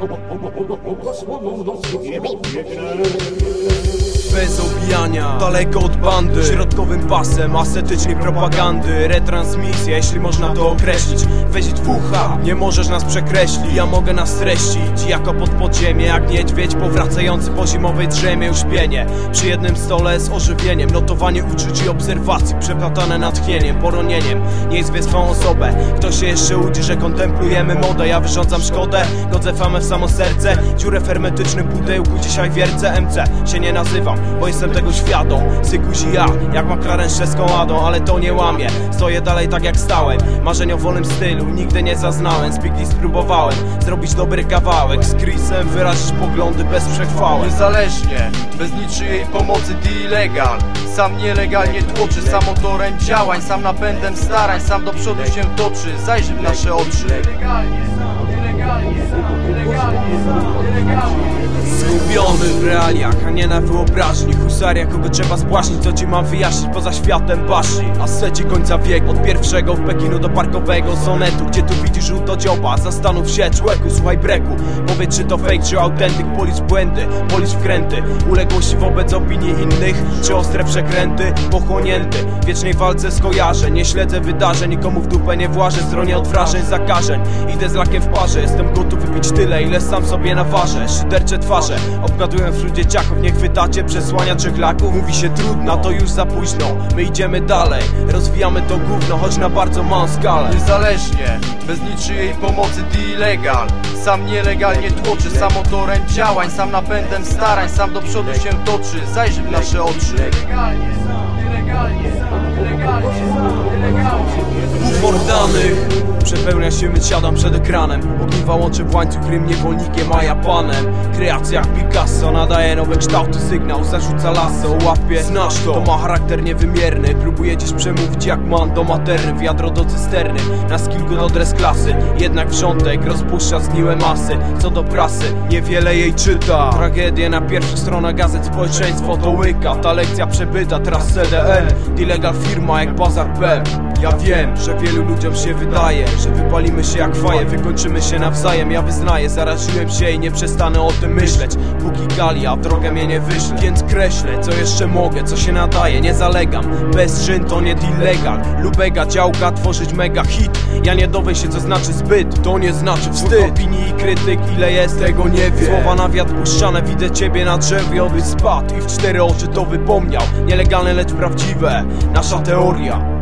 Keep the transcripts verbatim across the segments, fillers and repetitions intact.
Bez obijania, daleko od bandy, środkowym pasem ascetycznej propagandy. Retransmisja, jeśli można to określić. Weź dwucha, nie możesz nas przekreślić. Ja mogę nas streścić, jako pod podziemie. Jak niedźwiedź powracający po zimowej drzemie. Uśpienie przy jednym stole z ożywieniem. Notowanie uczuć i obserwacji, przeplatane natchnieniem, poronieniem. Nie zwie swą osobę, kto się jeszcze łudzi, że kontemplujemy modę. Ja wyrządzam szkodę, godzę famę w samo serce. Dziurę w hermetycznym pudełku, dzisiaj wiercę. M C się nie nazywam, bo jestem tego świadom. Sykuzi ja, jak McLaren z czeską Adą. Ale to nie łamie, stoję dalej tak jak stałem. Marzeń o wolnym stylu nigdy nie zaznałem. Z Biggie spróbowałem zrobić dobry kawałek. Z Chrisem wyrazić poglądy bez przechwały. Niezależnie, bez niczyjej pomocy D-Illegal. Sam nielegalnie tłoczy, sam motorem działań. Sam napędem starań, sam do przodu się toczy. Zajrzyj w nasze oczy. Nielegalnie, nielegalnie, nielegalnie, nielegalnie. Zgubiony w realiach, a nie na wyobraźni. Husaria, kogo trzeba zbłaśnić, co ci mam wyjaśnić poza światem baśni. Asceci końca wieku, od pierwszego w Pekinu do parkowego sonetu. Gdzie tu widzisz żółtodzioba, zastanów się człowieku, słuchaj breku. Powiedz, czy to fake, czy autentyk, policz błędy, policz wkręty. Uległości wobec opinii innych, czy ostre przekręty. Pochłonięty w wiecznej walce skojarzeń. Nie śledzę wydarzeń, nikomu w dupę nie włażę. Stronię od wrażeń, zakażeń, idę z lakiem w parze. Jestem gotów wypić tyle, ile sam sobie naważę. Szydercze twarze obgaduję wśród dzieciaków, nie chwytacie przesłania trzech laków. Mówi się trudno, to już za późno. My idziemy dalej, rozwijamy to gówno, choć na bardzo małą skalę. Niezależnie, bez niczyjej pomocy D-Illegal. Sam nielegalnie tłoczy, sam motorem działań. Sam napędem starań, sam do przodu się toczy. Zajrzyj w nasze oczy. Nielegalnie, nielegalnie, nielegalnie, nielegalnie. Bufor danych przepełnia się, my siadam przed ekranem. Ogniwa łączy w łańcuch, rym niewolnikiem, a ja panem. Kreacja jak Picasso, nadaje nowe kształty, sygnał, zarzuca lasso, łapie. Znasz to, to ma charakter niewymierny. Próbuje dziś przemówić jak man do materny. Wiadro do cysterny, na skillku do dress klasy. Jednak wrzątek rozpuszcza zgniłe masy. Co do prasy, niewiele jej czyta. Tragedie na pierwszych stronach gazet, społeczeństwo to łyka. Ta lekcja przebyta, teraz C D N. D-Illegal firma jak Bazar P. Ja wiem, że wielu ludziom się wydaje, że wypalimy się jak faje, wykończymy się nawzajem. Ja wyznaję, zaraziłem się i nie przestanę o tym myśleć. Póki gali, a w drogę mnie nie wyślę. Więc kreślę, co jeszcze mogę, co się nadaje, nie zalegam. Bez czyn to nie D-Illegal. Lubega, działka, tworzyć mega hit. Ja nie dowiem się, co znaczy zbyt, to nie znaczy wstyd. Opinii i krytyk, ile jest, tego nie wiem. Słowa na wiatr puszczane, widzę ciebie na drzewie, obyś spadł i w cztery oczy to wypomniał. Nielegalne, lecz prawdziwe, nasza teoria.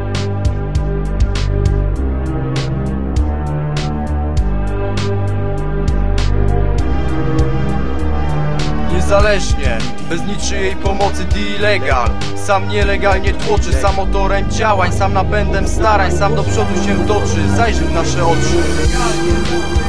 Niezależnie, bez niczyjej pomocy D-Illegal. Sam nielegalnie tłoczy, sam motorem działań. Sam napędem starań, sam do przodu się toczy. Zajrzyj w nasze oczy.